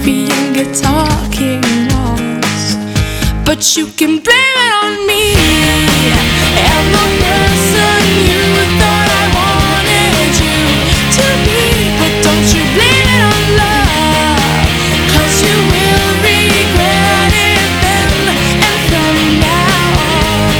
coffee and guitar-king walls. But you can blame it on me and the person you thought I wanted you to be. But don't you blame it on love, 'cause you will regret it then and from now on.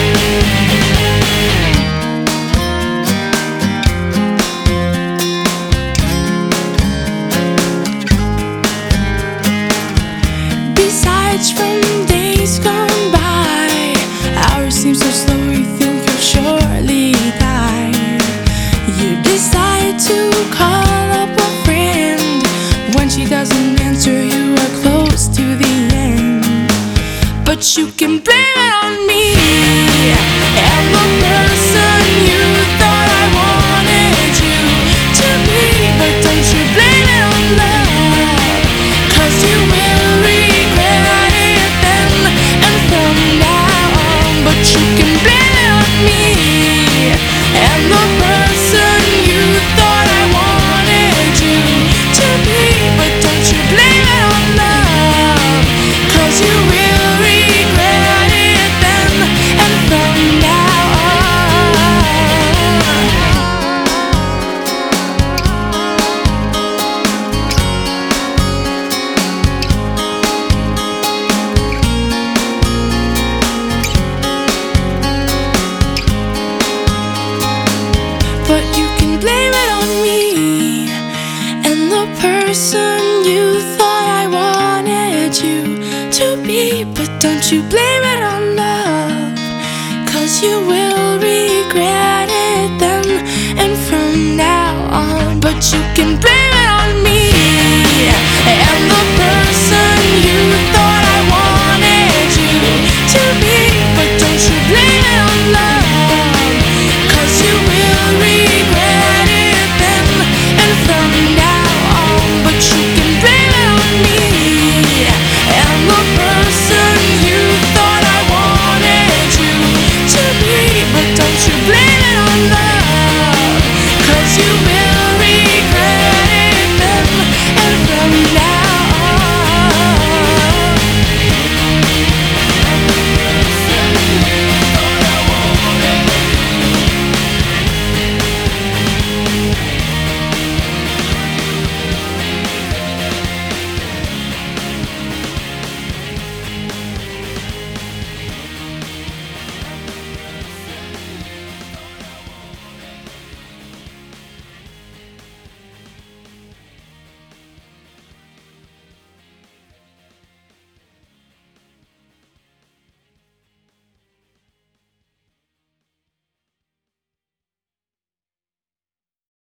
Besides, from days gone by, hours seem so slow, you think you'll surely die. You decide to call up a friend. When she doesn't answer, you are close to the end. But you can blame it on me and the person you thought I wanted you to be. But don't you blame it on love, 'cause you will regret it then and from now on. But you can blame it on me and the person you thought I wanted you to be. But don't you blame it on love, 'cause you will regret it then and from now on. But you can blame it on me and the person you thought I wanted you to be. But don't you blame it on love, 'cause you will regret it then and from now on. But you can blame it on me